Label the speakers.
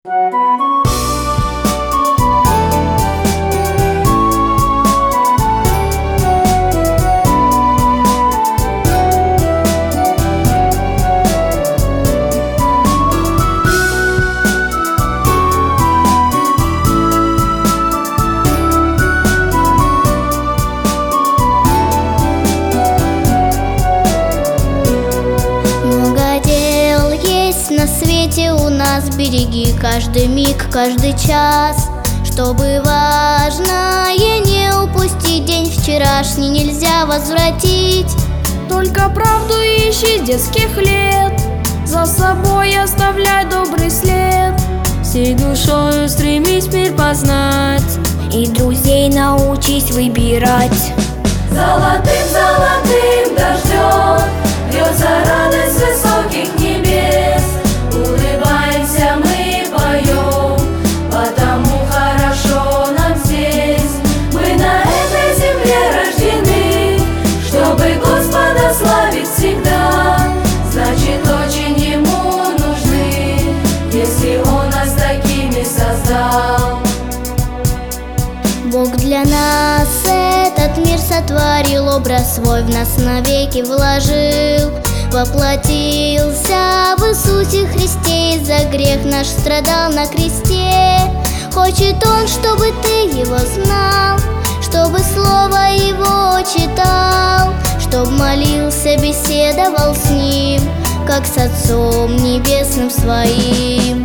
Speaker 1: На свете у нас, береги каждый миг, каждый час, чтобы важное не упустить. День вчерашний нельзя возвратить.
Speaker 2: Только правду ищи детских лет, за собой оставляй добрый след. Всей душою стремись мир познать,
Speaker 1: и друзей научись выбирать.
Speaker 3: Золотым, золотым дождем льется радость с высоких небес. Улыбаемся мы, поем, потому хорошо нам здесь. Мы на этой земле рождены, чтобы Господа славить всегда. Значит, очень Ему нужны, если Он нас такими создал.
Speaker 1: Бог для нас этот мир сотворил, образ свой в нас навеки вложил. Воплотился в Иисусе Христе, и за грех наш страдал на кресте. Хочет Он, чтобы ты Его знал, чтобы Слово Его читал, чтоб молился, беседовал с Ним, как с Отцом Небесным своим.